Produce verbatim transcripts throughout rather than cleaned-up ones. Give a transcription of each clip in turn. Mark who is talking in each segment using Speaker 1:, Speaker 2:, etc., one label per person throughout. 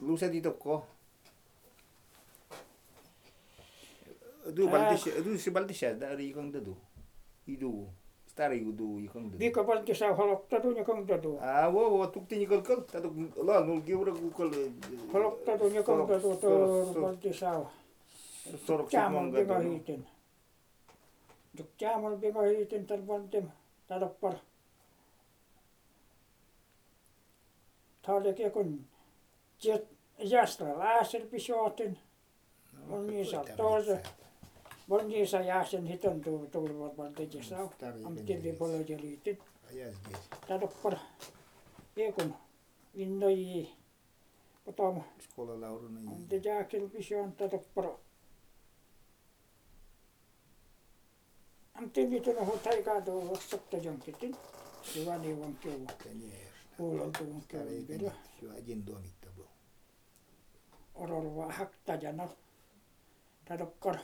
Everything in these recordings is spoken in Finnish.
Speaker 1: lusa di toko. Du baltis, du si baltis dari kang dadu. Idu. Stari udu ikang dadu.
Speaker 2: Di ka baltis sa halok tadu nya kang dadu.
Speaker 1: Ah, wo wo tukti ni kal kal tadu la nul giura ku kal.
Speaker 2: Halok tadu nya kang dadu to baltis sa.
Speaker 1: Sorok
Speaker 2: Jamal binga hitin. Duk jamal binga hitin terbantim. Tadappar. Tadeke kun jet jastra laaser pisootin. On niin sa toose. On niin sa jaasen hiton tuu tuulvat valteje saa. Am tilli polo jelitin. Tadappar. Ekun innoi. Otam.
Speaker 1: Skola laurun.
Speaker 2: On te jaakel pisoon tadappar. Am tilli tuno hotaika tuu sakta jonkitin. Sivani wankiu. Kuulon tuun käymillä. Ororva haktajana. Tadappar.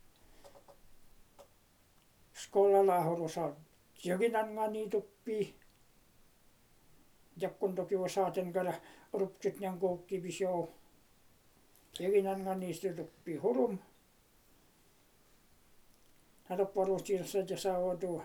Speaker 2: Skolalla horosa jokinanga niituppi. Jakkun toki osaaten käydä rupsit nyan koukki visoo. Jokinanga niistä tuppi hurum. Tadappar ustiinsa ja saa otua.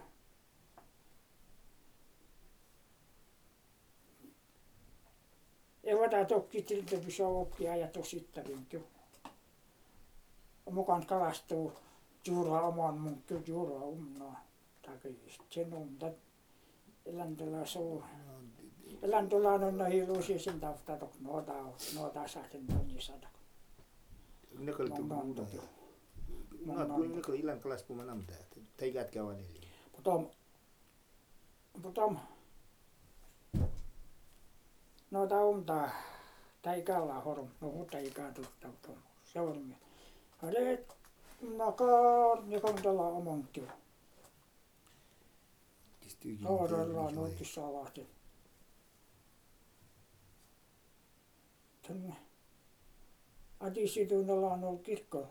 Speaker 2: Evata tokki tiltä pisoo okki ajatus sittärin kyllä. Mukaan kalastuu juura oman mun kyllä juura umnaa. Takai sen umta. Eläntola suu. Eläntola on nahi luusi sen tausta tok noota noota saa sen tonni sada.
Speaker 1: Nekal tu muuta. Ngat kuin nekal ilan kelas pemenam dah. Taigat kawan ini.
Speaker 2: Potom potom no taumta taikalla horum no hutaikaa tuota tom seurmi ale nakar ne kantala omantiu oralla noiti salahti tänne adisitunalla on ollut kirkko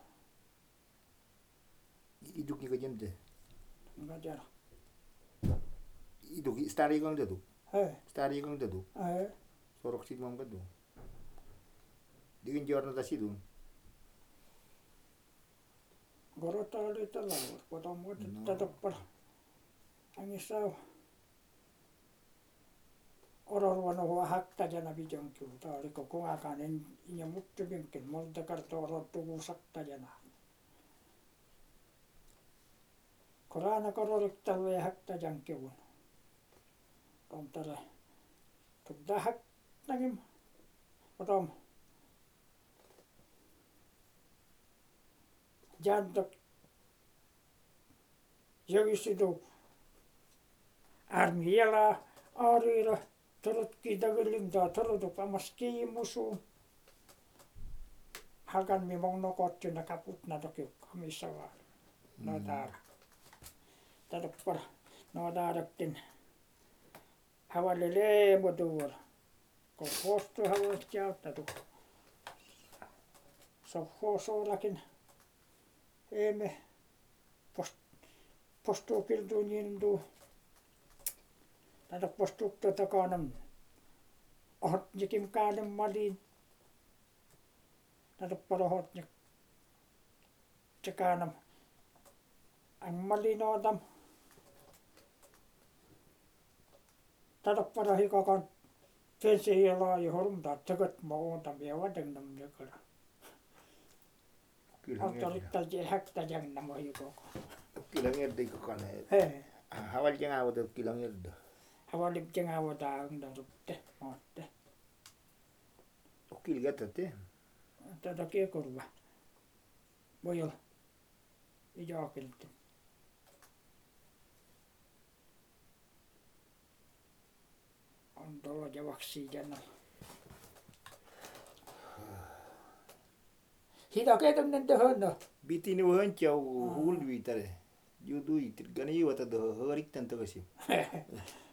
Speaker 1: Iduk ni kajente
Speaker 2: enggak tiedä
Speaker 1: Iduk stari kang dadu
Speaker 2: hei
Speaker 1: stari kang dadu
Speaker 2: hei
Speaker 1: sorok sit mam kadu digin jorno ta sidun
Speaker 2: gorota oli tällä vuonna potom muut tadappar angissa ororvano huwa haktajana vijonkin ta oli koko ajan en ja muttu vinkin monta kertaa orottu saktajana korana koroliktalle ja haktajan kivun on tällä tuota haktajim potom jantok jogisitu armiela aarira torotki tagelinta torotu pamas kiimusu hakan mi mong nokottina kaputna toki kamissa vaan no täällä tadappar no täällä havalle leemo tuolla kun postu havalle jaottatu sovhoosollakin emme post postuu kiltuun niin tuu tätä postukta takana ohotnikin käännön maliin tätä parohotnik se käännön maliin tätä parahikakan pensi ja laaji hormta tököt mä oontam ja vadengnam jökälä autorittaji häktäjän nämä joko
Speaker 1: kilang erde ko kane
Speaker 2: hei
Speaker 1: hawal jang awat kilang erde
Speaker 2: hawal jang awat ang darutte maatte
Speaker 1: okil gatate
Speaker 2: tätä kiekurva voi olla ijakilta on tuolla javaksi jännä hita keetäminen töhönä
Speaker 1: bitini wan chau hul vitare yudu itir gani wata do horik tan to kasi